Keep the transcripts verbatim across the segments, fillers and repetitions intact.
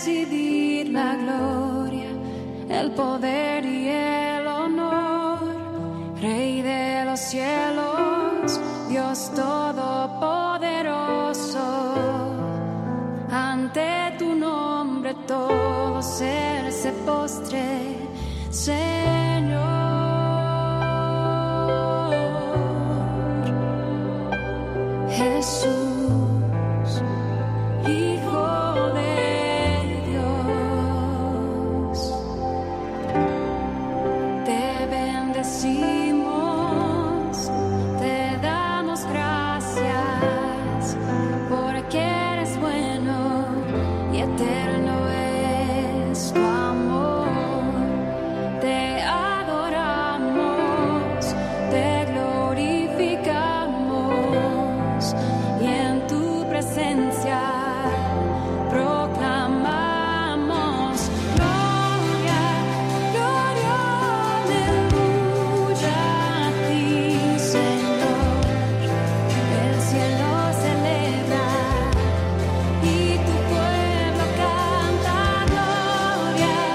recibir la gloria, el poder y el honor, Rey de los cielos, Dios todopoderoso. Ante tu nombre todo ser se postre, Señor. Jesús, Hijo de Dios, te bendecimos, te damos gracias, porque eres bueno y eterno es tu amor. Te adoramos, te glorificamos, y en tu presencia proclamamos gloria, gloria, aleluya a ti, Señor. El cielo celebra y tu pueblo canta gloria,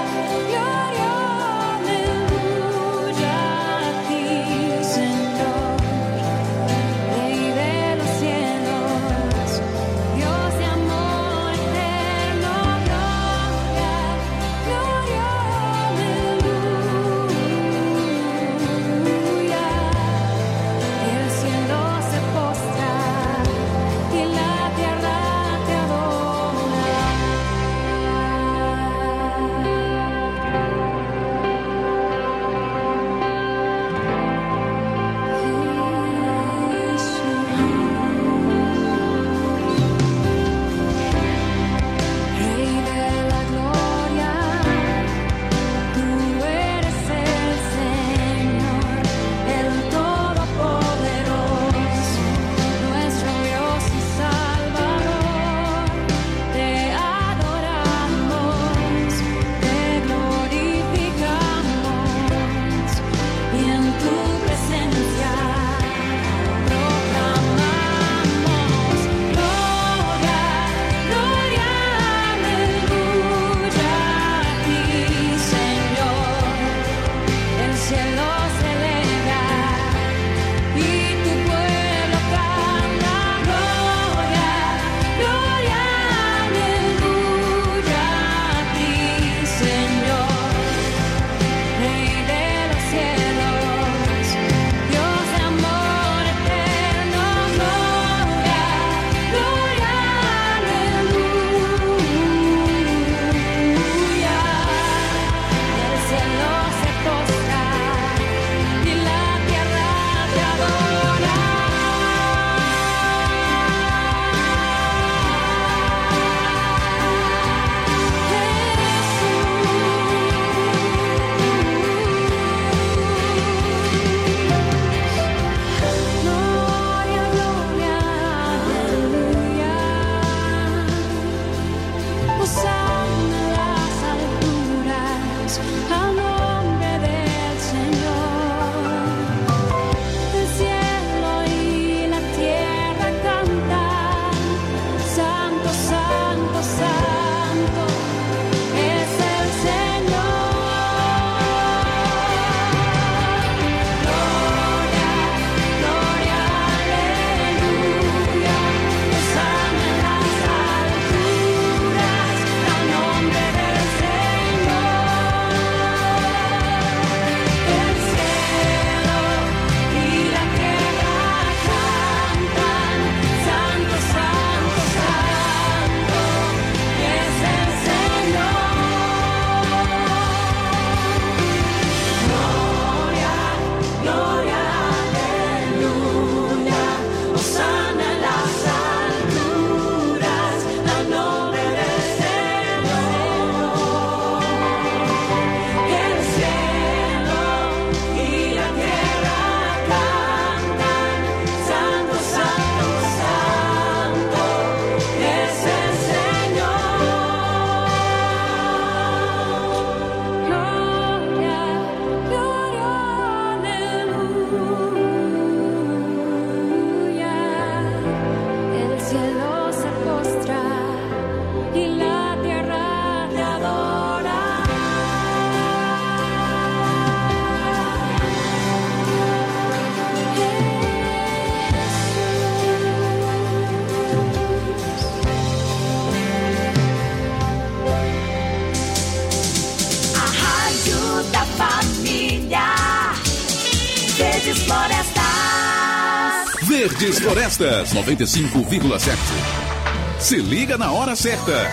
Verdes Florestas, noventa e cinco vírgula sete. Se liga na hora certa.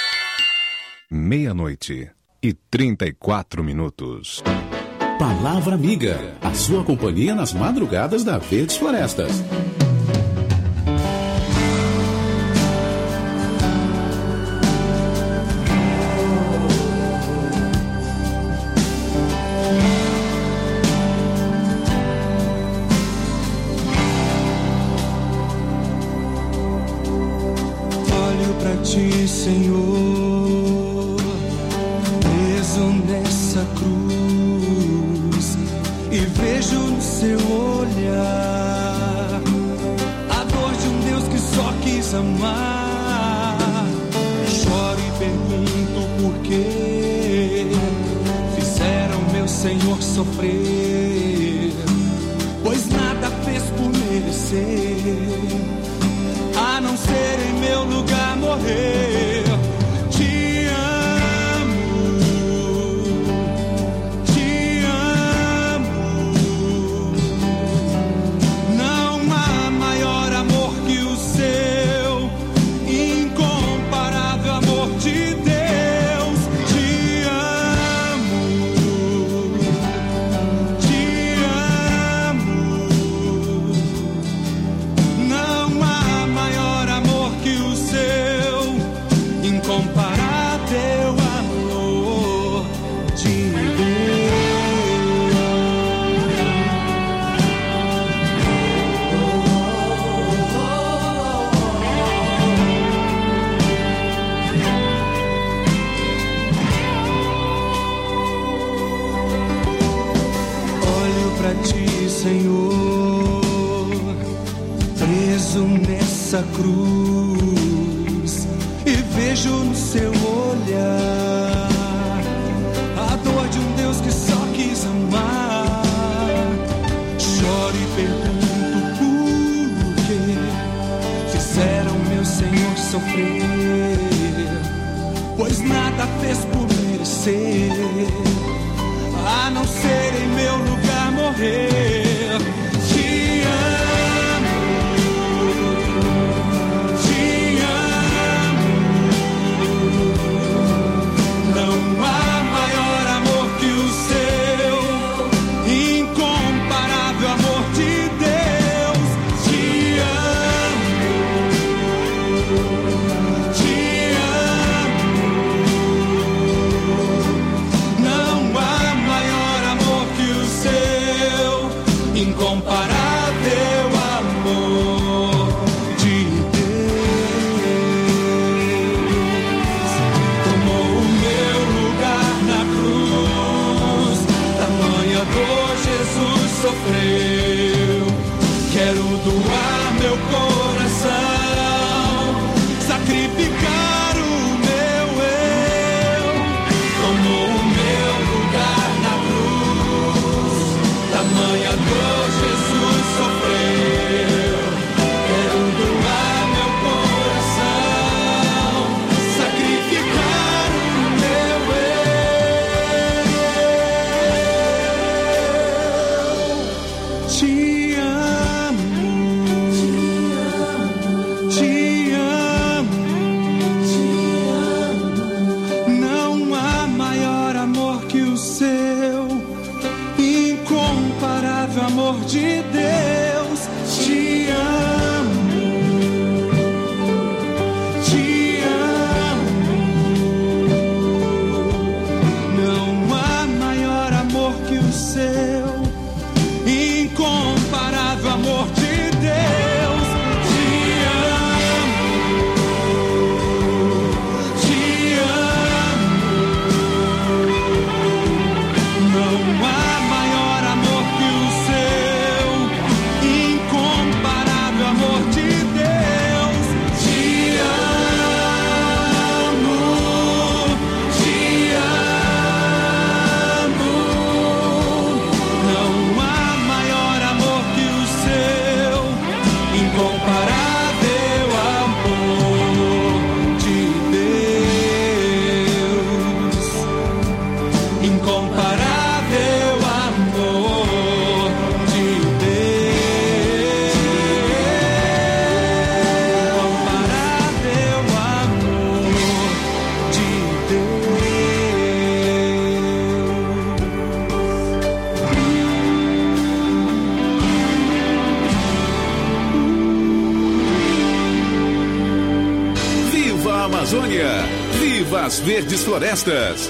Meia-noite e trinta e quatro minutos. Palavra Amiga, a sua companhia nas madrugadas da Verdes Florestas. Olho pra ti, Senhor, preso nessa cruz, e vejo no seu olhar a dor de um Deus que só quis amar. Choro e pergunto por que fizeram meu Senhor sofrer, pois nada fez por merecer, a não ser em meu lugar morrer. Te amo, te amo. Não há maior amor que o seu, incomparável amor de Deus. Te amo, te amo. Não há maior amor que o seu, incomparável amor de Deus. Olho pra ti, Senhor, preso nessa cruz, e vejo no seu olhar a dor de um Deus que só quis amar. Choro e pergunto por que fizeram meu Senhor sofrer, pois nada fez por merecer, a não ser em meu lugar morrer. Te amo, te amo. Não há maior amor que o seu, incomparável amor de Deus. Te amo, te amo. Não há maior amor que o seu, Viva as Verdes Florestas.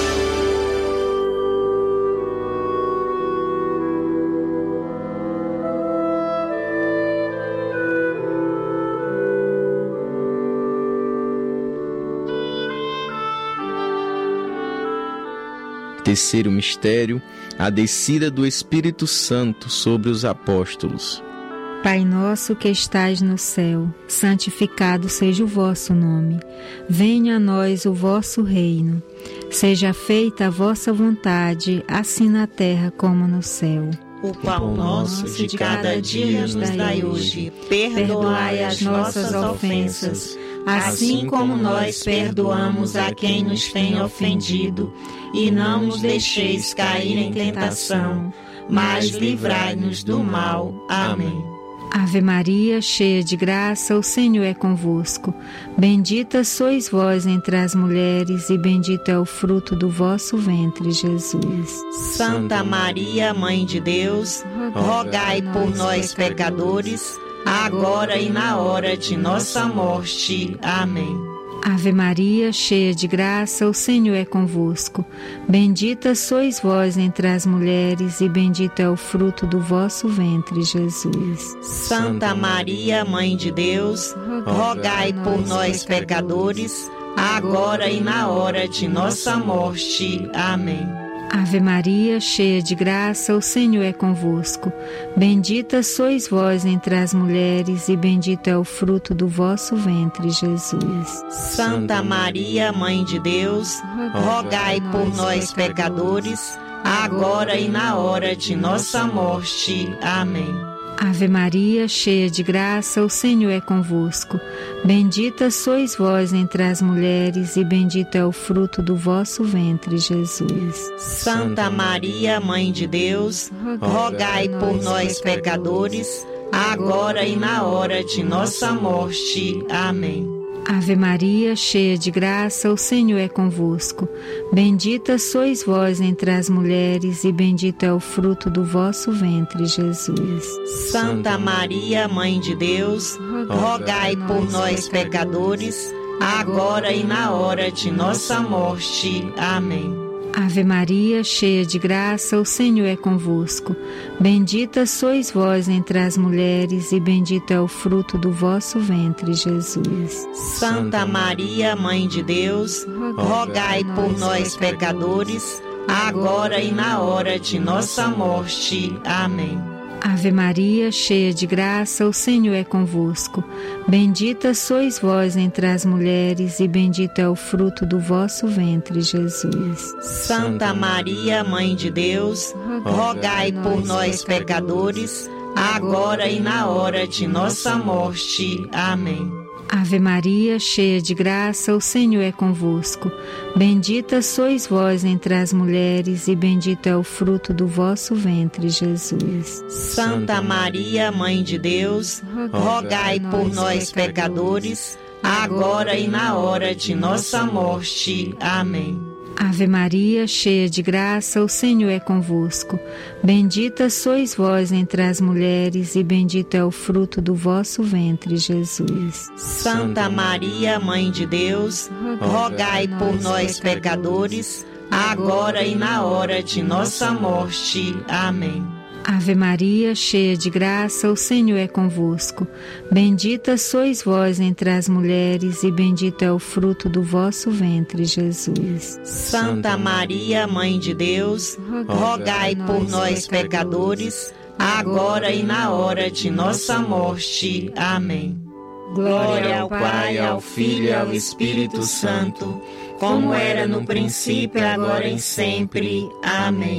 Terceiro mistério, a descida do Espírito Santo sobre os apóstolos. Pai nosso que estais no céu, santificado seja o vosso nome. Venha a nós o vosso reino. Seja feita a vossa vontade, assim na terra como no céu. O pão nosso de cada dia nos dai hoje. Perdoai as nossas ofensas, assim como nós perdoamos a quem nos tem ofendido. E não nos deixeis cair em tentação, mas livrai-nos do mal. Amém. Ave Maria, cheia de graça, o Senhor é convosco. Bendita sois vós entre as mulheres, e bendito é o fruto do vosso ventre, Jesus. Santa Maria, Mãe de Deus, rogai por nós, pecadores, agora e na hora de nossa morte. Amém. Ave Maria, cheia de graça, o Senhor é convosco. Bendita sois vós entre as mulheres, e bendito é o fruto do vosso ventre, Jesus. Santa Maria, Mãe de Deus, rogai por nós, pecadores, agora e na hora de nossa morte. Amém. Ave Maria, cheia de graça, o Senhor é convosco. Bendita sois vós entre as mulheres, e bendito é o fruto do vosso ventre, Jesus. Santa Maria, Mãe de Deus, rogai por nós, pecadores, agora e na hora de nossa morte. Amém. Ave Maria, cheia de graça, o Senhor é convosco. Bendita sois vós entre as mulheres, e bendito é o fruto do vosso ventre, Jesus. Santa Maria, Mãe de Deus, rogai por nós, pecadores, agora e na hora de nossa morte. Amém. Ave Maria, cheia de graça, o Senhor é convosco. Bendita sois vós entre as mulheres, e bendito é o fruto do vosso ventre, Jesus. Santa Maria, Mãe de Deus, rogai por nós, pecadores, agora e na hora de nossa morte. Amém. Ave Maria, cheia de graça, o Senhor é convosco. Bendita sois vós entre as mulheres, e bendito é o fruto do vosso ventre, Jesus. Santa Maria, Mãe de Deus, rogai por nós, pecadores, agora e na hora de nossa morte. Amém. Ave Maria, cheia de graça, o Senhor é convosco. Bendita sois vós entre as mulheres, e bendito é o fruto do vosso ventre, Jesus. Santa Maria, Mãe de Deus, rogai por nós, pecadores, agora e na hora de nossa morte. Amém. Ave Maria, cheia de graça, o Senhor é convosco. Bendita sois vós entre as mulheres, e bendito é o fruto do vosso ventre, Jesus. Santa Maria, Mãe de Deus, rogai por nós, pecadores, agora e na hora de nossa morte. Amém. Ave Maria, cheia de graça, o Senhor é convosco. Bendita sois vós entre as mulheres, e bendito é o fruto do vosso ventre, Jesus. Santa Maria, Mãe de Deus, rogai por nós, pecadores, agora e na hora de nossa morte. Amém. Ave Maria, cheia de graça, o Senhor é convosco. Bendita sois vós entre as mulheres, e bendito é o fruto do vosso ventre, Jesus. Santa Maria, Mãe de Deus, rogai por nós, pecadores, agora e na hora de nossa morte. Amém. Glória ao Pai, ao Filho e ao Espírito Santo, como era no princípio, agora e sempre. Amém.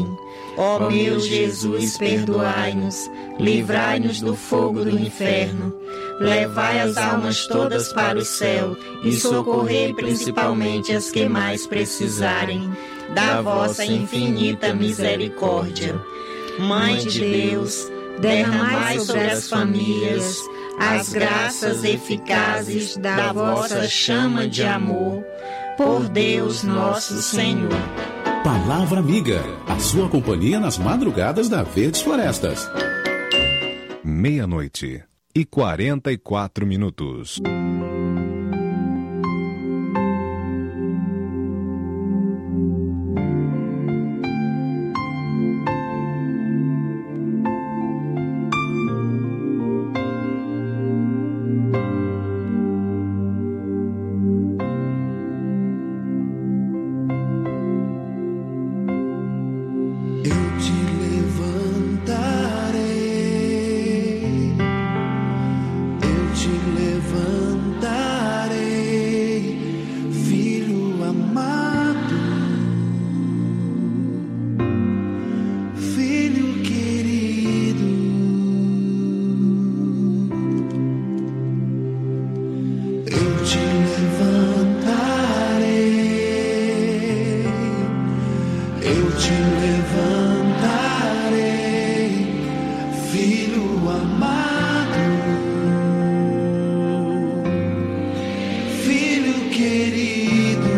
Ó meu Jesus, perdoai-nos, livrai-nos do fogo do inferno, levai as almas todas para o céu e socorrei principalmente as que mais precisarem da vossa infinita misericórdia. Mãe de Deus, derramai sobre as famílias as graças eficazes da vossa chama de amor, por Deus nosso Senhor. Palavra Amiga, a sua companhia nas madrugadas da Verdes Florestas. Meia-noite e quarenta e quatro minutos. te levantarei, filho amado, filho querido,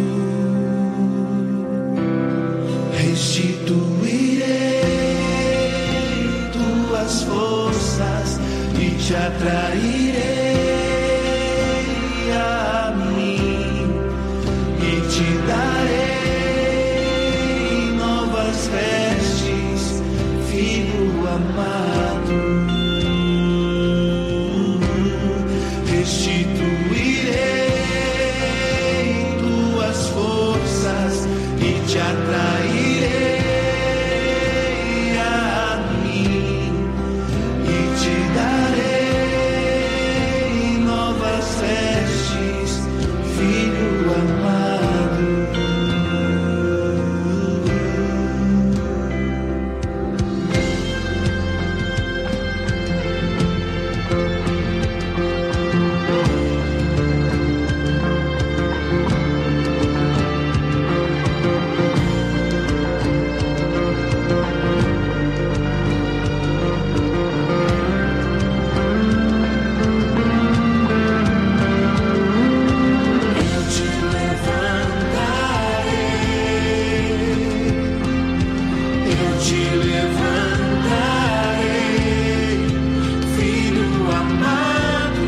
restituirei tuas forças e te atrairei a mim e te darei novas vestes, filho amado. Restituirei tuas forças e te atrairei a mim e te darei novas vestes, filho amado. Eu te levantarei, eu te levantarei, filho amado,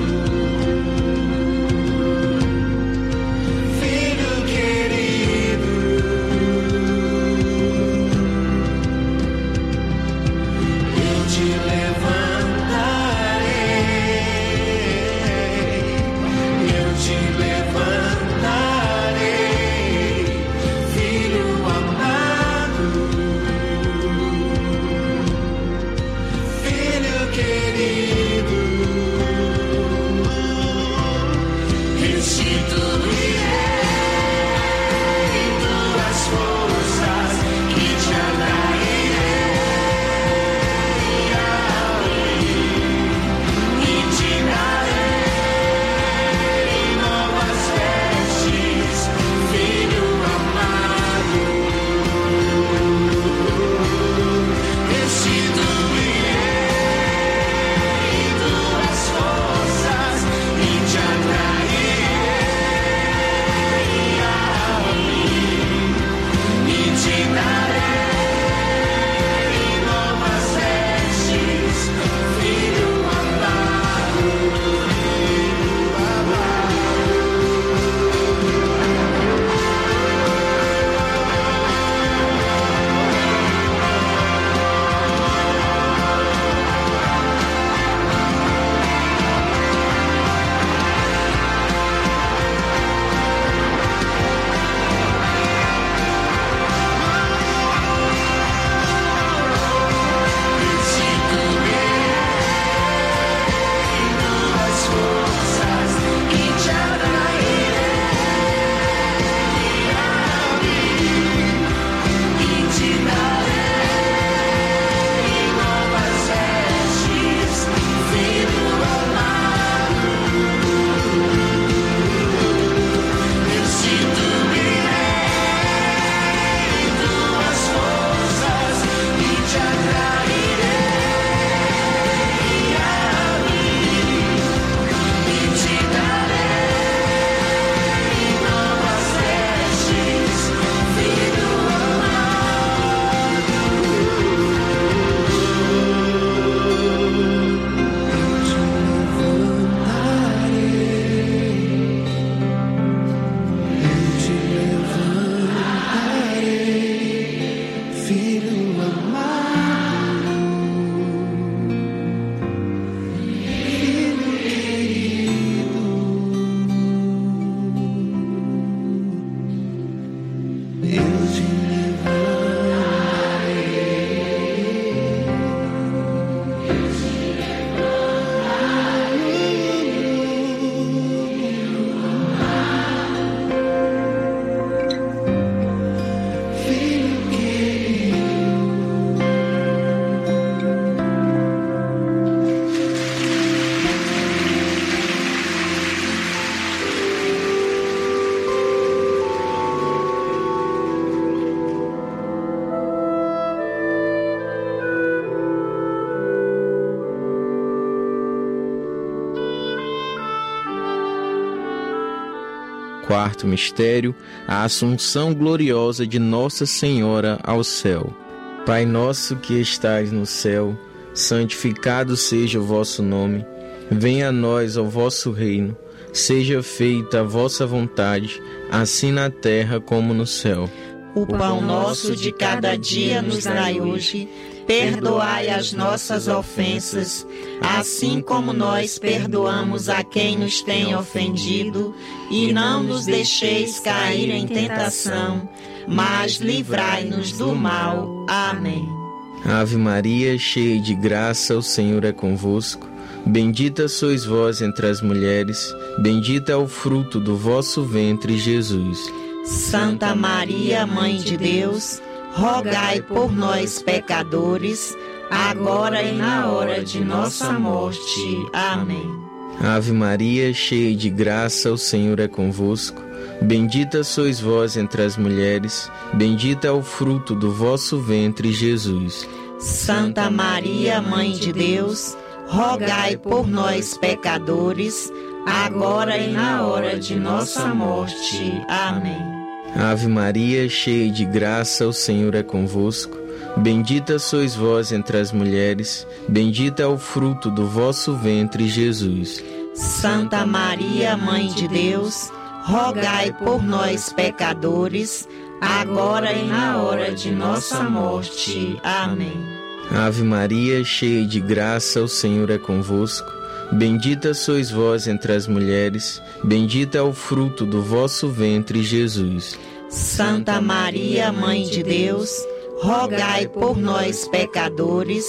filho querido. Eu te levantarei, eu te levantarei, filho amado, filho querido. Restituirei tuas forças e te atrairei a mim e te darei novas vestes, filho amado. Restituirei tuas forças e te atrairei a mim e te darei novas vestes, filho amado. Restituirei tuas forças e te atrairei a mim e te darei novas vestes, filho amado. Restituirei tuas forças e te atrairei a mim e te darei novas vestes, filho quarto mistério, a Assunção gloriosa de Nossa Senhora ao céu. Pai nosso que estais no céu, santificado seja o vosso nome. Venha a nós o vosso reino. Seja feita a vossa vontade, assim na terra como no céu. O pão nosso de cada dia nos dai hoje. Perdoai as nossas ofensas, assim como nós perdoamos a quem nos tem ofendido. E não nos deixeis cair em tentação, mas livrai-nos do mal. Amém. Ave Maria, cheia de graça, o Senhor é convosco. Bendita sois vós entre as mulheres, bendito é o fruto do vosso ventre, Jesus. Santa Maria, Mãe de Deus, rogai por nós, pecadores, agora e na hora de nossa morte. Amém. Ave Maria, cheia de graça, o Senhor é convosco. Bendita sois vós entre as mulheres, bendito é o fruto do vosso ventre, Jesus. Santa Maria, Mãe de Deus, rogai por nós, pecadores, agora e na hora de nossa morte. Amém. Ave Maria, cheia de graça, o Senhor é convosco. Bendita sois vós entre as mulheres, bendito é o fruto do vosso ventre, Jesus. Santa Maria, Mãe de Deus, rogai por nós, pecadores, agora e na hora de nossa morte. Amém. Ave Maria, cheia de graça, o Senhor é convosco. Bendita sois vós entre as mulheres, bendito é o fruto do vosso ventre, Jesus. Santa Maria, Mãe de Deus, rogai por nós, pecadores,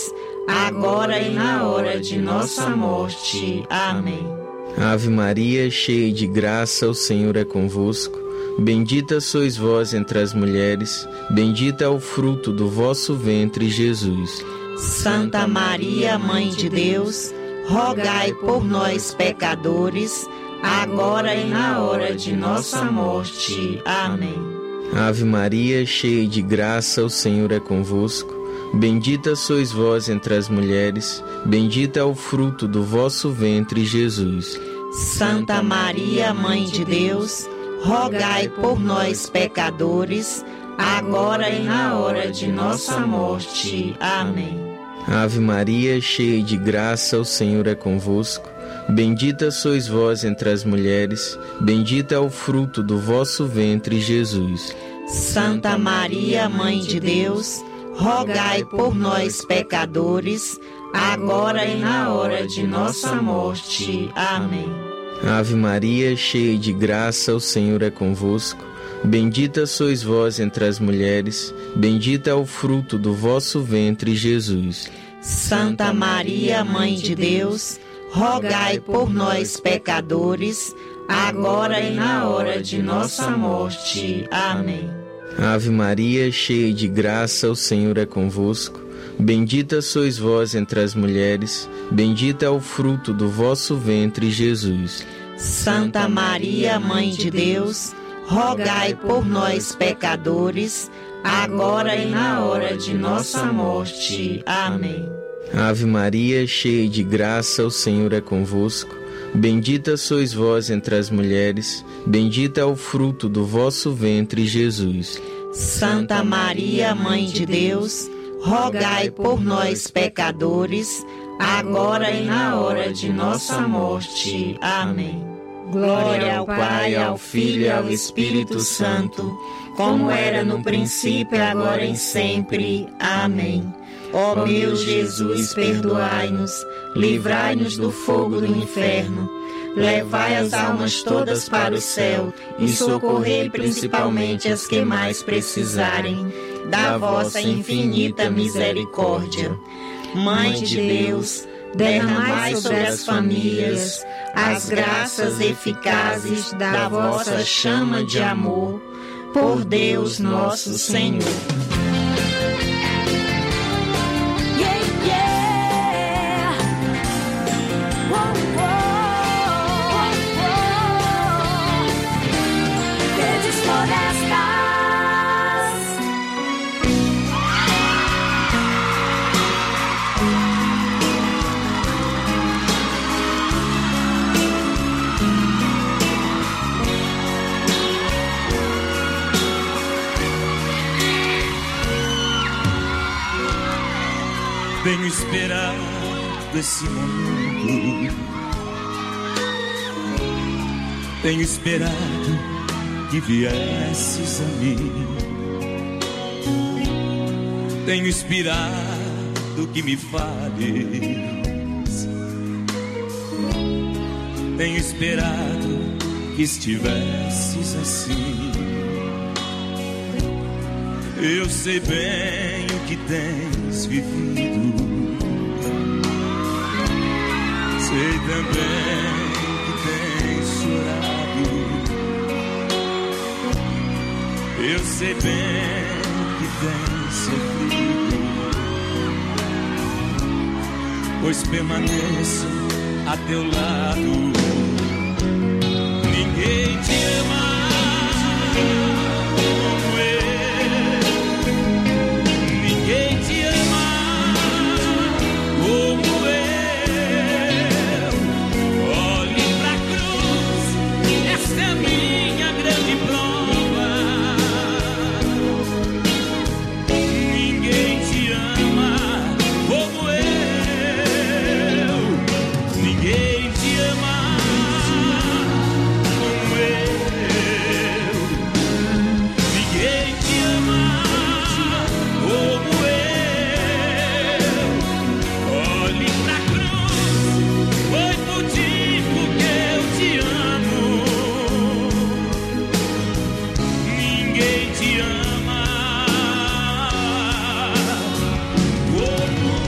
agora e na hora de nossa morte. Amém. Ave Maria, cheia de graça, o Senhor é convosco. Bendita sois vós entre as mulheres, bendito é o fruto do vosso ventre, Jesus. Santa Maria, Mãe de Deus, rogai por nós, pecadores, agora e na hora de nossa morte. Amém. Ave Maria, cheia de graça, o Senhor é convosco. Bendita sois vós entre as mulheres, bendito é o fruto do vosso ventre, Jesus. Santa Maria, Mãe de Deus, rogai por nós, pecadores, agora e na hora de nossa morte. Amém. Ave Maria, cheia de graça, o Senhor é convosco. Bendita sois vós entre as mulheres, bendito é o fruto do vosso ventre, Jesus. Santa Maria, Mãe de Deus, rogai por nós, pecadores, agora e na hora de nossa morte. Amém. Ave Maria, cheia de graça, o Senhor é convosco. Bendita sois vós entre as mulheres, bendito é o fruto do vosso ventre, Jesus. Santa Maria, Mãe de Deus, rogai por nós, pecadores, agora e na hora de nossa morte. Amém. Ave Maria, cheia de graça, o Senhor é convosco. Bendita sois vós entre as mulheres, bendito é o fruto do vosso ventre, Jesus. Santa Maria, Mãe de Deus, rogai por nós, pecadores, agora e na hora de nossa morte. Amém. Ave Maria, cheia de graça, o Senhor é convosco. Bendita sois vós entre as mulheres, bendito é o fruto do vosso ventre, Jesus. Santa Maria, Mãe de Deus, rogai por nós, pecadores, agora e na hora de nossa morte. Amém. Glória ao Pai, ao Filho e ao Espírito Santo, como era no princípio, agora e sempre. Amém. Ó meu Jesus, perdoai-nos, livrai-nos do fogo do inferno, levai as almas todas para o céu e socorrei principalmente as que mais precisarem da vossa infinita misericórdia. Mãe de Deus, derramai sobre as famílias as graças eficazes da vossa chama de amor, por Deus nosso Senhor. Tenho esperado esse momento, tenho esperado que viesses a mim, tenho esperado que me fales, tenho esperado que estivesses assim. Eu sei bem o que tens vivido, sei também que tens chorado. Eu sei bem que tens sofrido, pois permaneço a teu lado. Ninguém te ama como eu, ninguém te ama como eu. Olhe pra cruz, esta é a minha grande prova. Ninguém te ama como eu, ninguém te ama como eu, ninguém te ama como eu. Olhe pra cruz, foi por ti porque eu te amo. Ninguém te ama como eu.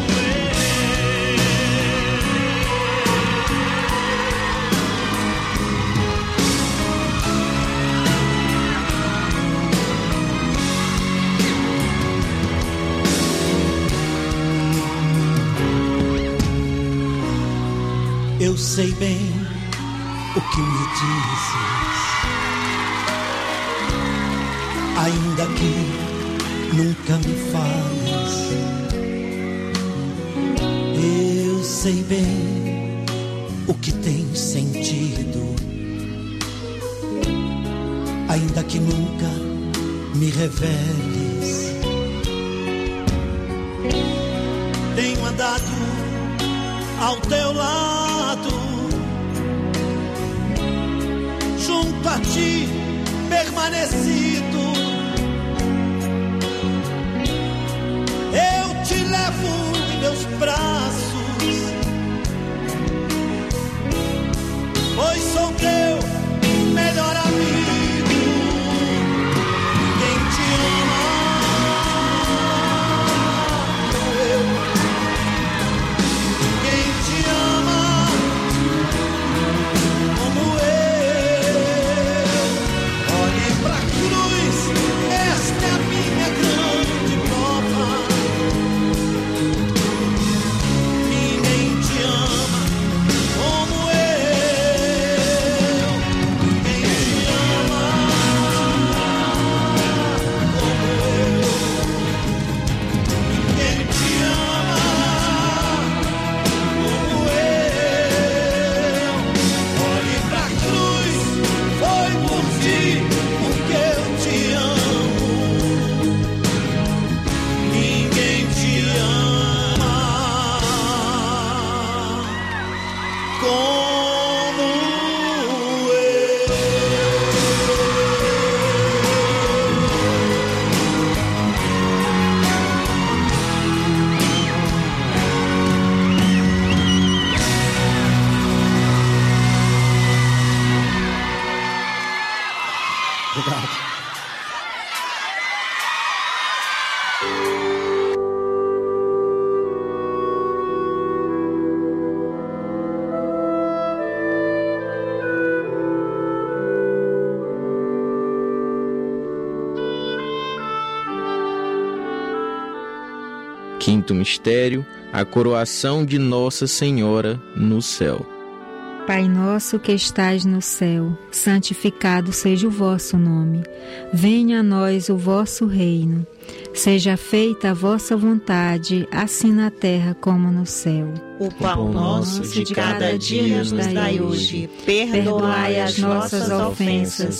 Eu sei bem o que me dizes, ainda que nunca me fales. Eu sei bem o que tens sentido, ainda que nunca me reveles. Tenho andado ao teu lado, junto a ti permanecido. Eu te levo em meus braços, pois sou teu melhor amigo. Quem te ama como eu, quem te ama como eu. Olhe pra cruz, esta é a minha grande prova. Ninguém te ama como eu, ninguém te ama como eu, ninguém te ama como eu. Olhe pra cruz, foi por ti porque eu te amo. Ninguém te ama como eu. Quinto mistério, a coroação de Nossa Senhora no céu. Pai nosso que estais no céu, santificado seja o vosso nome. Venha a nós o vosso reino. Seja feita a vossa vontade, assim na terra como no céu. O pão nosso de cada dia nos dai hoje. Perdoai as nossas ofensas,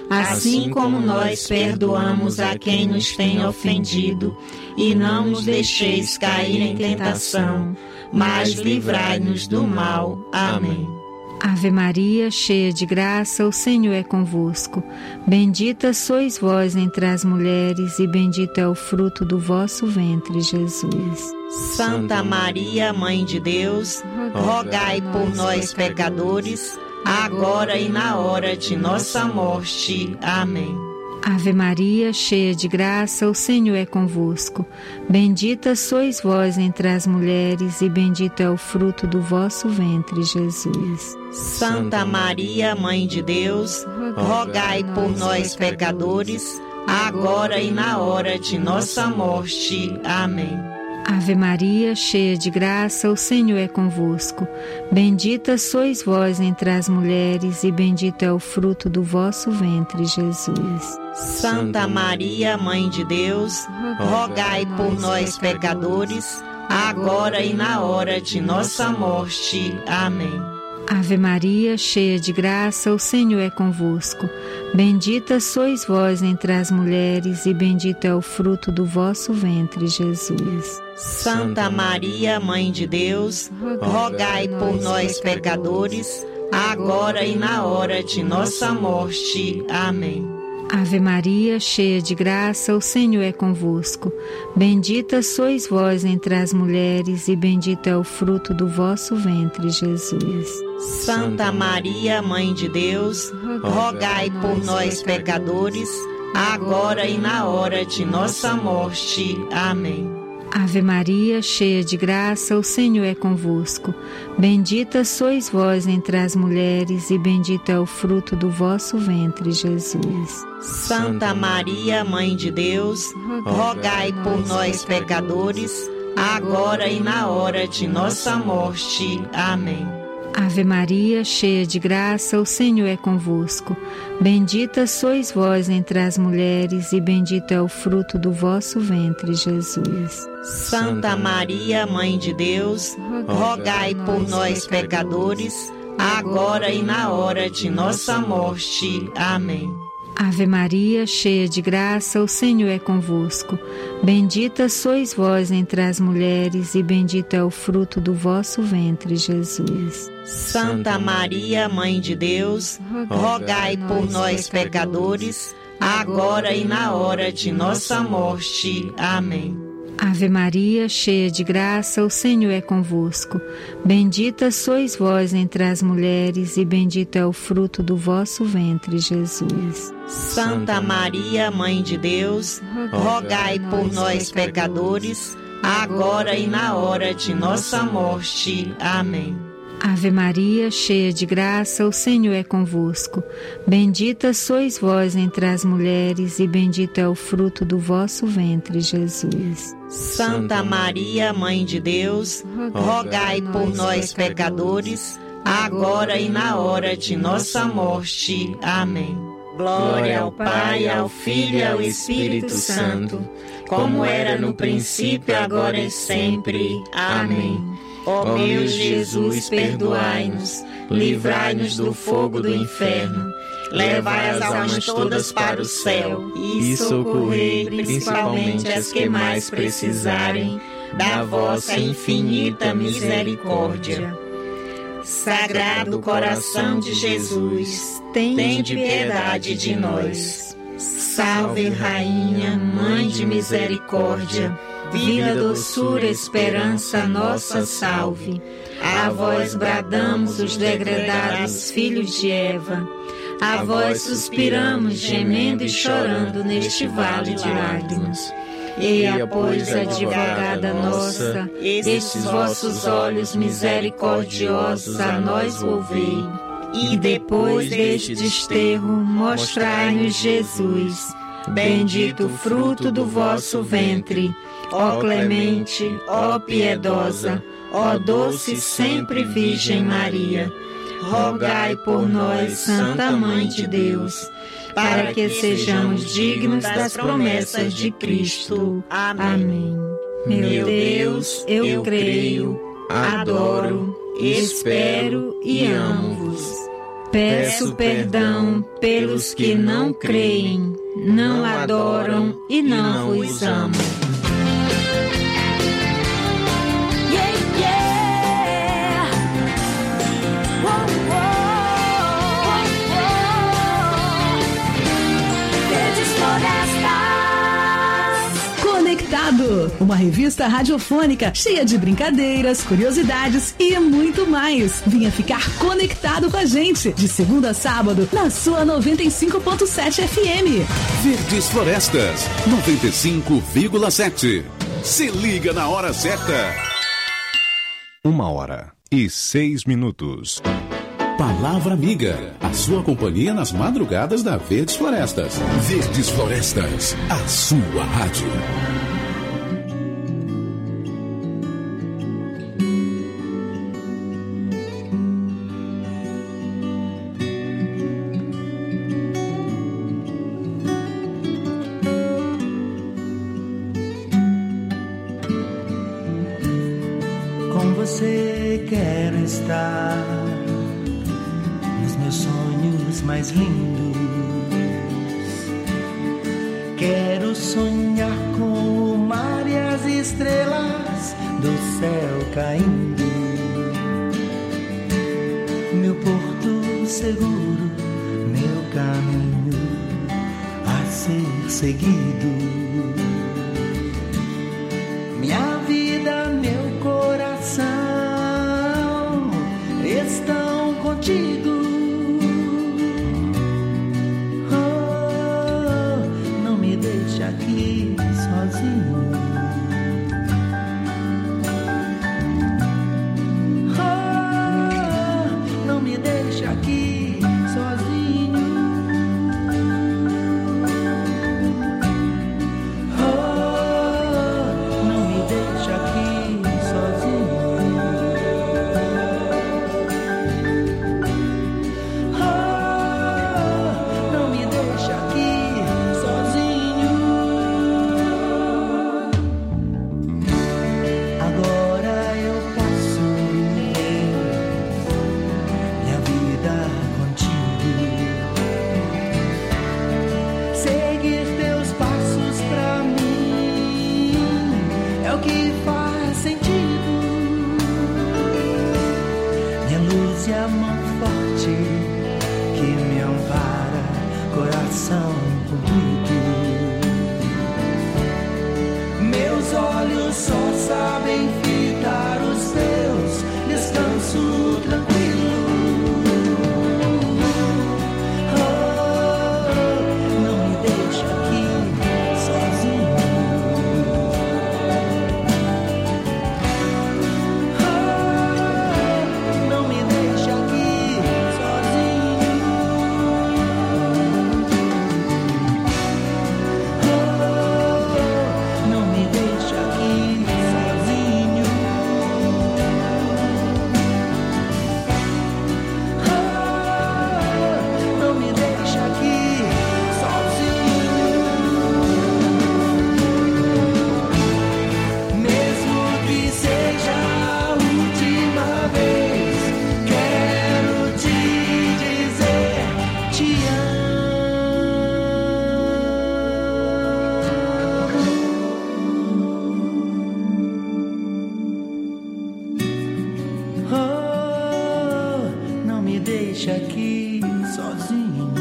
assim como nós perdoamos a quem nos tem ofendido, e não nos deixeis cair em tentação, mas livrai-nos do mal. Amém. Ave Maria, cheia de graça, o Senhor é convosco. Bendita sois vós entre as mulheres, e bendito é o fruto do vosso ventre, Jesus. Santa Maria, Mãe de Deus, rogai por nós, pecadores, agora e na hora de nossa morte. Amém. Ave Maria, cheia de graça, o Senhor é convosco. Bendita sois vós entre as mulheres, e bendito é o fruto do vosso ventre, Jesus. Santa Maria, Mãe de Deus, rogai por nós, pecadores, agora e na hora de nossa morte. Amém. Ave Maria, cheia de graça, o Senhor é convosco. Bendita sois vós entre as mulheres, e bendito é o fruto do vosso ventre, Jesus. Santa Maria, Mãe de Deus, rogai por nós, pecadores, agora e na hora de nossa morte. Amém. Ave Maria, cheia de graça, o Senhor é convosco. Bendita sois vós entre as mulheres, e bendito é o fruto do vosso ventre, Jesus. Santa Maria, Mãe de Deus, rogai por nós, pecadores, agora e na hora de nossa morte. Amém. Ave Maria, cheia de graça, o Senhor é convosco. Bendita sois vós entre as mulheres, e bendito é o fruto do vosso ventre, Jesus. Santa Maria, Mãe de Deus, rogai por nós, pecadores, agora e na hora de nossa morte. Amém. Ave Maria, cheia de graça, o Senhor é convosco. Bendita sois vós entre as mulheres, e bendito é o fruto do vosso ventre, Jesus. Santa Maria, Mãe de Deus, rogai por nós, pecadores, agora e na hora de nossa morte. Amém. Ave Maria, cheia de graça, o Senhor é convosco. Bendita sois vós entre as mulheres, e bendito é o fruto do vosso ventre, Jesus. Santa Maria, Mãe de Deus, rogai por nós, pecadores, agora e na hora de nossa morte. Amém. Ave Maria, cheia de graça, o Senhor é convosco. Bendita sois vós entre as mulheres, e bendito é o fruto do vosso ventre, Jesus. Santa Maria, Mãe de Deus, rogai por nós, pecadores, agora e na hora de nossa morte. Amém. Ave Maria, cheia de graça, o Senhor é convosco. Bendita sois vós entre as mulheres, e bendito é o fruto do vosso ventre, Jesus. Santa Maria, Mãe de Deus, rogai por nós, pecadores, agora e na hora de nossa morte. Amém. Ave Maria, cheia de graça, o Senhor é convosco. Bendita sois vós entre as mulheres, e bendito é o fruto do vosso ventre, Jesus. Santa Maria, Mãe de Deus, rogai por nós, pecadores, agora e na hora de nossa morte. Amém. Glória ao Pai, ao Filho e ao Espírito Santo, como era no princípio, agora e sempre. Amém. Ó meu Jesus, perdoai-nos, livrai-nos do fogo do inferno, levai as almas todas para o céu e socorrei principalmente as que mais precisarem da vossa infinita misericórdia. Sagrado coração de Jesus, tende piedade de nós. Salve, Rainha, Mãe de misericórdia, vida, doçura, esperança, nossa salve. A vós bradamos os degredados filhos de Eva, a vós suspiramos, gemendo e chorando neste vale de lágrimas. Eia, pois, advogada nossa, estes vossos olhos misericordiosos a nós volvei, e depois deste desterro mostrai-nos Jesus, bendito o fruto do vosso ventre. Ó clemente, ó piedosa, ó doce sempre Virgem Maria, rogai por nós, Santa Mãe de Deus, para que sejamos dignos das promessas de Cristo. Amém. Meu Deus, eu creio, adoro, espero e amo-vos. Peço perdão pelos que não creem, não adoram e não vos amam. Uma revista radiofônica cheia de brincadeiras, curiosidades e muito mais. Venha ficar conectado com a gente de segunda a sábado na sua noventa e cinco ponto sete F M. Verdes Florestas, noventa e cinco vírgula sete. Se liga na hora certa. Uma hora e seis minutos. Palavra Amiga, a sua companhia nas madrugadas da Verdes Florestas. Verdes Florestas, a sua rádio. Com você quero estar nos meus sonhos mais lindos. Quero sonhar com o mar e as estrelas do céu caindo. Meu porto seguro, meu caminho a ser seguido. Minha vida, meu coração estão contigo. Oh, não me deixe aqui sozinho. Oh, não me deixe aqui sozinho. Oh, não me deixe aqui sozinho. Oh, não me deixe aqui sozinho. Agora eu posso viver minha vida contigo, seguir teus passos pra mim é o que faz sentido. Minha luz e a mão forte que me ampara, coração comprido. Meus olhos só sabem fitar os teus, descanso tranquilo. Oh, não me deixe aqui sozinho. Oh, não me deixe aqui sozinho. Oh, não me deixe aqui sozinho. Oh, não me deixe aqui sozinho. Mesmo que seja a última vez, quero te dizer te amo. Oh, não me deixe aqui sozinho.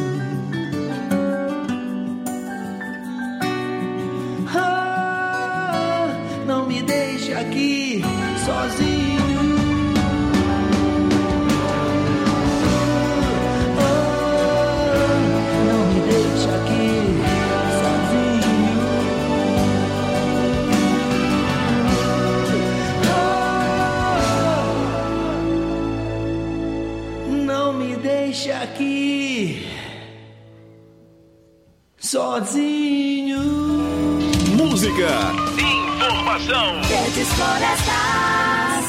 Oh, não me deixe aqui sozinho. Oh, não me deixe aqui sozinho. Oh, não me deixe aqui sozinho. Música, Informação. Verdes Florestas.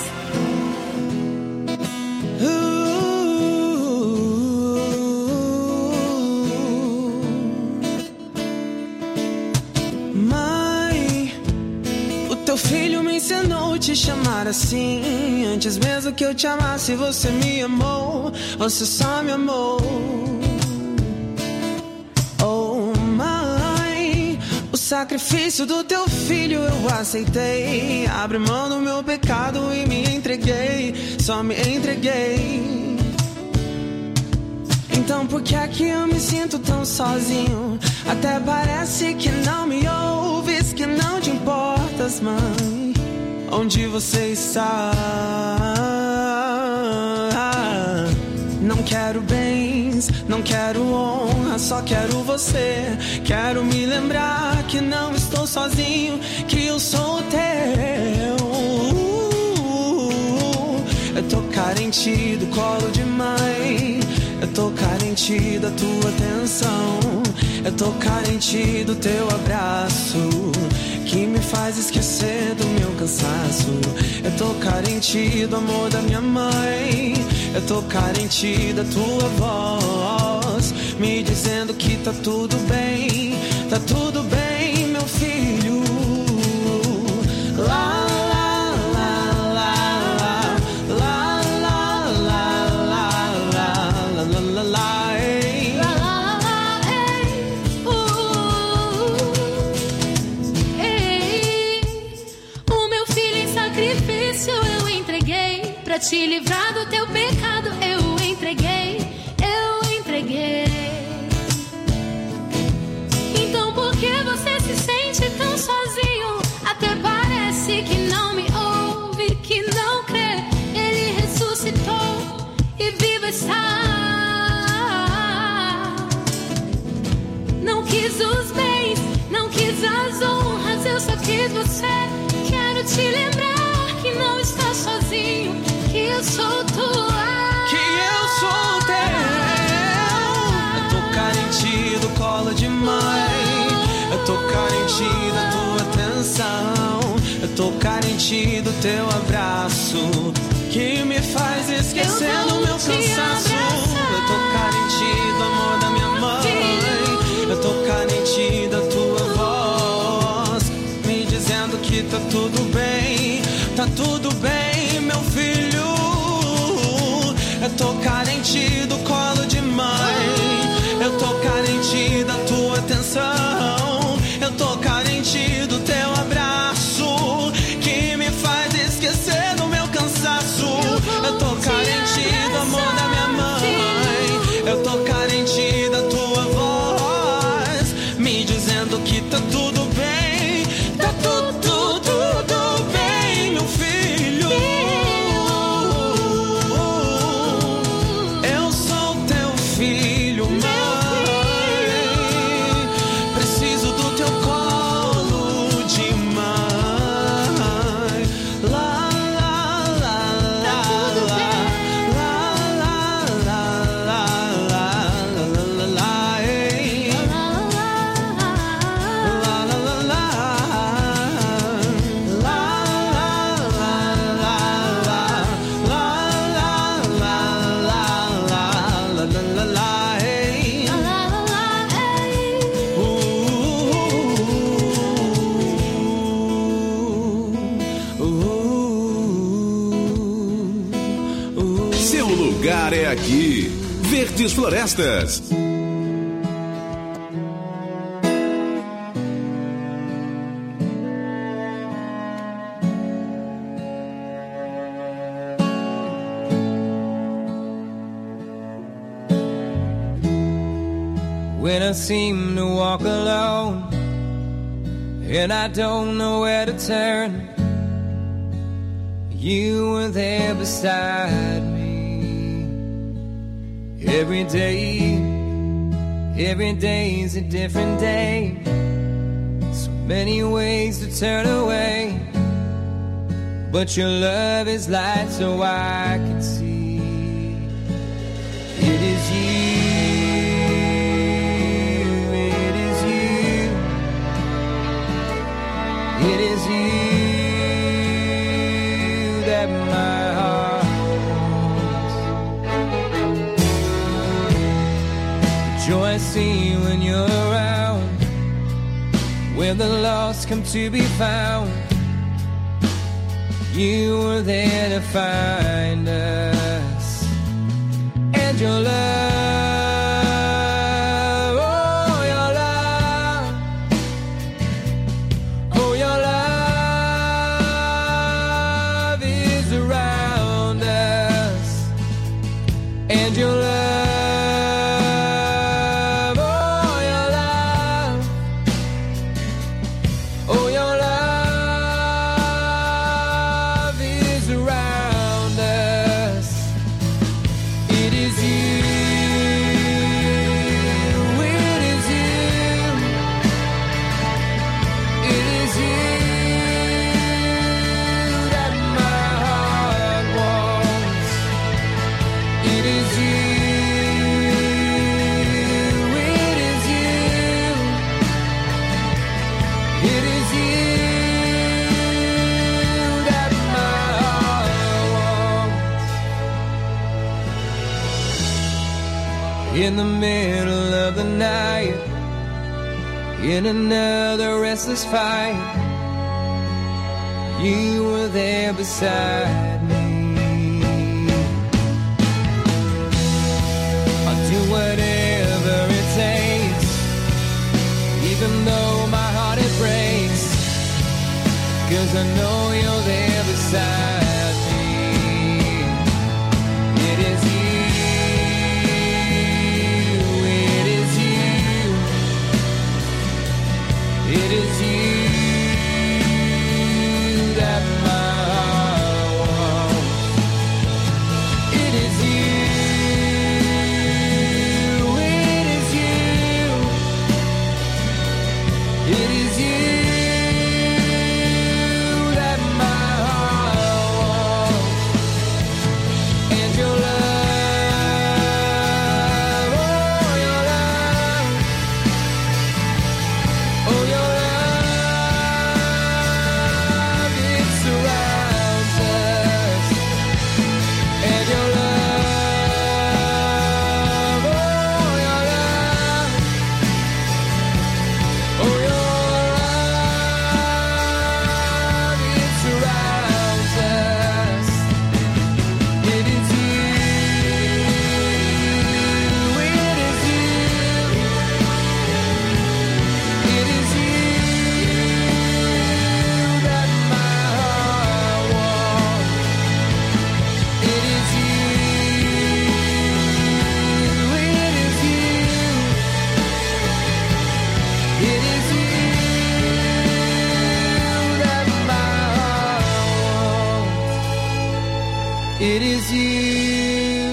Mãe, o teu filho me ensinou a te chamar assim. Antes mesmo que eu te amasse, você me amou. Você só me amou. Oh, mãe, o sacrifício do teu filho eu aceitei. Abri mão do meu pecado e me entreguei. Só me entreguei. Então por que é que eu me sinto tão sozinho? Até parece que não me ouves, que não te importas, mãe. Onde você está? Não quero bens, não quero honra, só quero você. Quero me lembrar que não estou sozinho, que eu sou teu. Eu tô carente do colo de mãe. Eu tô carente da tua atenção. Eu tô carente do teu abraço, que me faz esquecer do meu cansaço. Eu tô carente do amor da minha mãe. Eu tô carente da tua voz, me dizendo que tá tudo bem. Tá tudo bem, meu filho. Lá, te livrar do teu pecado, eu entreguei, eu entreguei. Então por que você se sente tão sozinho? Até parece que não me ouve, que não crê. Ele ressuscitou e vivo está. Não quis os bens, não quis as honras, eu só quis você. Quero te lembrar que não está sozinho, que eu sou tua, que eu sou teu. Eu tô carente do colo de mãe. Eu tô carente da tua atenção. Eu tô carente do teu abraço, que me faz esquecer do meu cansaço. Eu tô carente do amor da minha mãe. Eu tô carente da tua voz, me dizendo que tá tudo bem. Tá tudo bem, meu filho. Eu tô carente do colo de mãe. Eu tô carente da tua atenção. Eu tô carente do teu abraço, que me faz esquecer do meu cansaço. Eu tô carente do amor da minha mãe. Eu tô carente da tua voz, me dizendo que tá tudo bem. Tá tudo, tudo bem, meu filho. É aqui, Verdes Florestas. When I seem to walk alone and I don't know where to turn, you were there beside me. Every day, every day is a different day. So many ways to turn away, but your love is light so I can see. It is you, it is you, it is you that my heart joy I see when you're around, where the lost come to be found. You were there to find us, and your love, oh your love, oh your love is around us, and your love. In the middle of the night, in another restless fight, you were there beside me. I'll do whatever it takes, even though my heart it breaks, 'cause I know you're there beside me. It is you. It is you that my heart wants. It is you. It is you. It is you that my heart wants. And your love. It is you,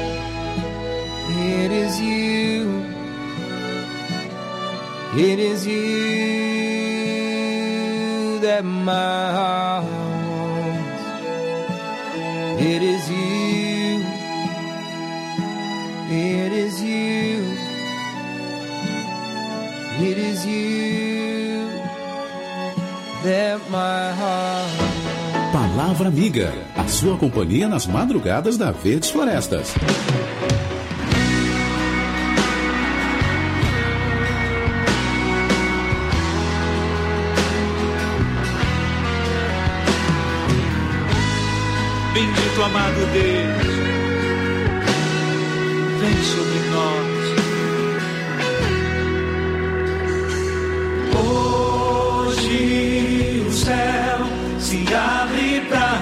it is you, it is you that my heart wants. It is you, it is you, it is you that my heart wants. Palavra Amiga, a sua companhia nas madrugadas da Verdes Florestas. Bendito amado Deus, vem sobre nós. Hoje o céu se abre pra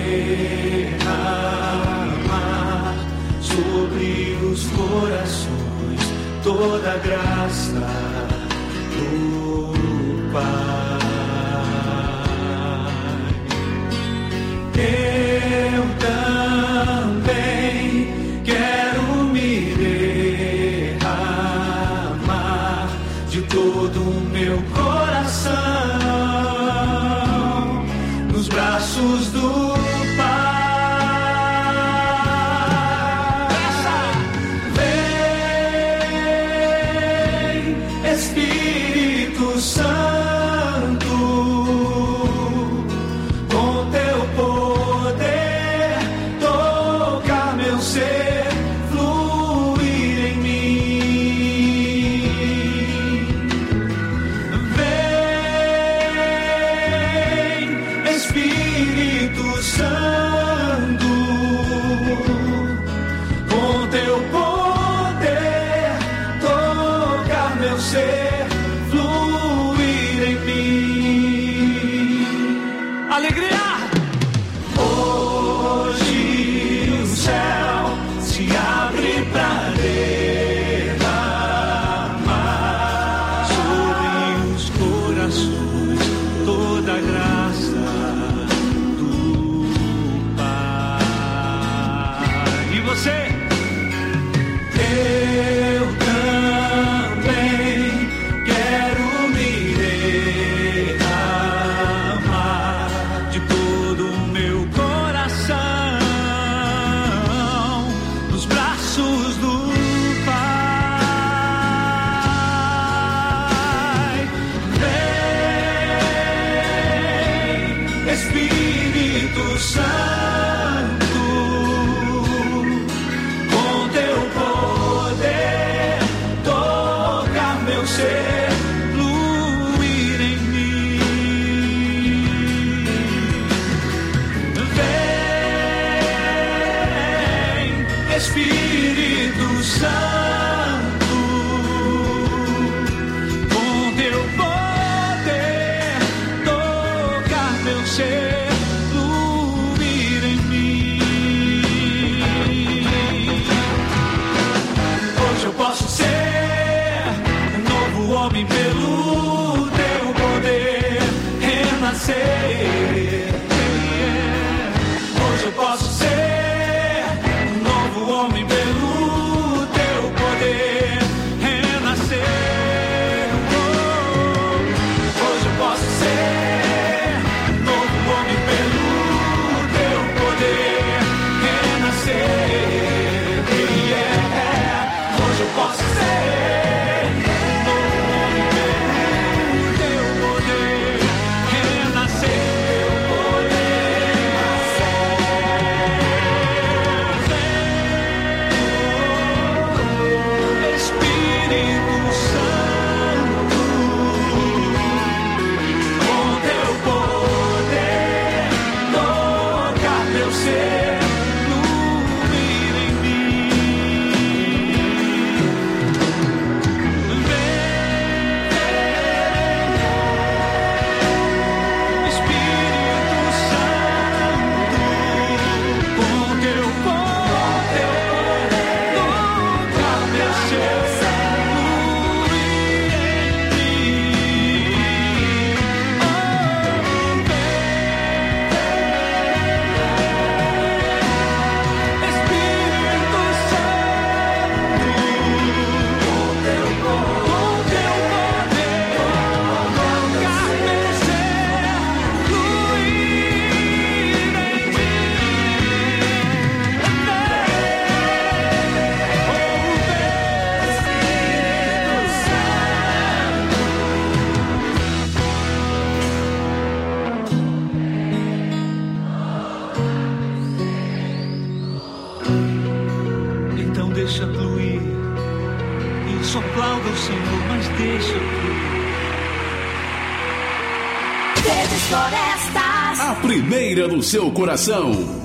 derramar sobre os corações toda a graça do Pai. Eu também quero me derramar de todo o meu coração nos braços do Pai. Vem, Espírito Santo. Santo, com teu poder tocar meu ser, fluir em mim. Alegria! Hoje o céu se abre pra derramar sobre os corações toda a graça do Pai. E você? Eu também quero me derramar de todo o meu coração nos braços do Pai. Vem, Espírito Santo, com teu poder tocar meu ser, fluir em mim. Vem, Espírito Santo, com teu poder tocar meu ser, fluir em mim. Hoje eu posso ser um novo homem pelo teu poder renascer. Hoje eu posso ser um novo homem pelo teu poder renascer. Hoje eu posso ser um novo homem pelo teu poder renascer. Hoje eu posso ser um novo homem pelo teu poder renascer. Espírito Santo, com teu poder tocar meu ser, fluir em mim. Vem, Espírito Santo, com teu poder tocar meu ser, fluir em mim. Oh, Espírito Santo, com teu poder tocar meu ser, fluir em mim. Então deixa fluir e só aplauda o Senhor, mas deixa fluir. Verdes Florestas. A primeira no seu coração.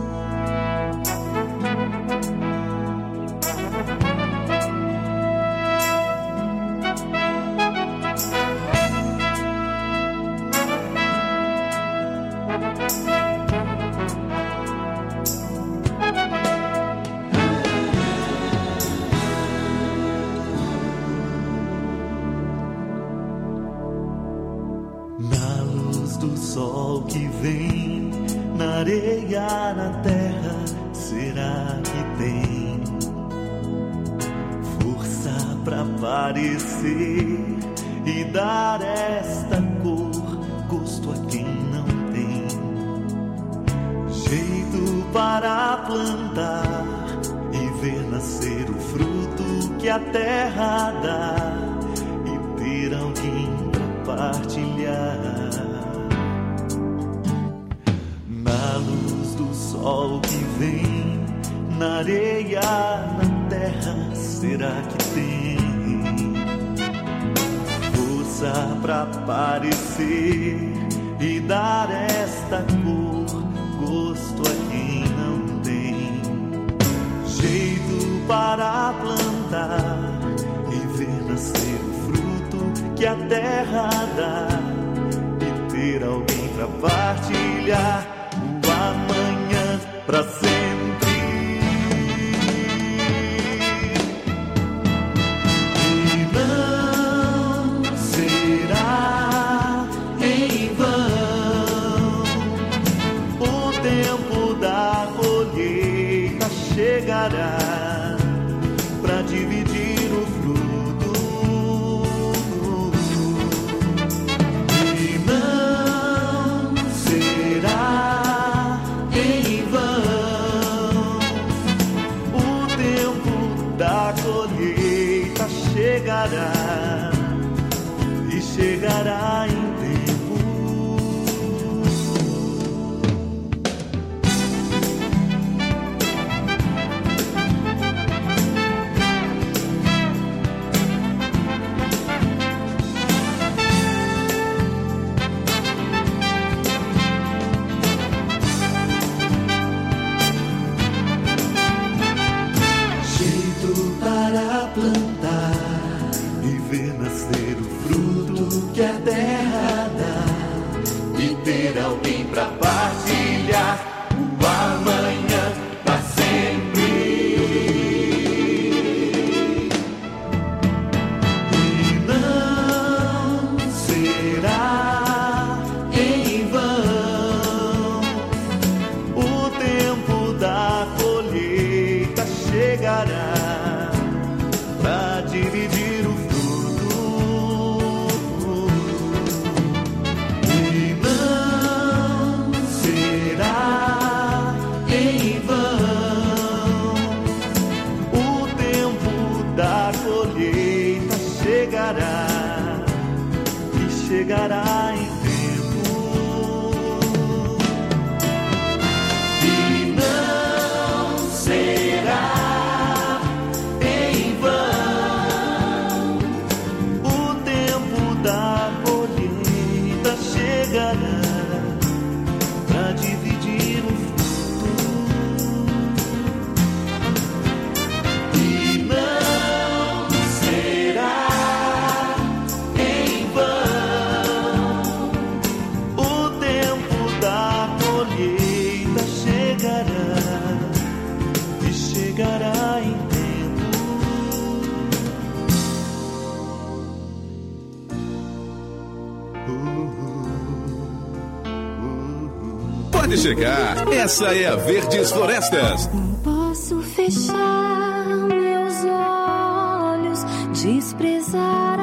Na luz do sol que vem, na areia, na terra, será que tem força pra aparecer e dar esta cor, gosto a quem não tem, jeito para plantar e ver nascer o fruto que a terra dá e ter alguém partilhar. Na luz do sol que vem, na areia, na terra, será que tem força pra aparecer e dar esta cor, rosto a quem não tem jeito para plantar e ver nascer o fruto que a terra dá, e ter alguém pra partilhar o amanhã pra sempre. Chegará para dividir o fruto, e não será em vão. O tempo da colheita chegará, e chegará em alguém pra partilhar o amanhã pra sempre. E não será em vão. O tempo da colheita chegará pra dividir o e chegará em tempo, e não será em vão. O tempo da colheita chegará para dividir o chegará em tempo. Pode chegar, essa é a Verdes Florestas. Não posso fechar meus olhos, desprezar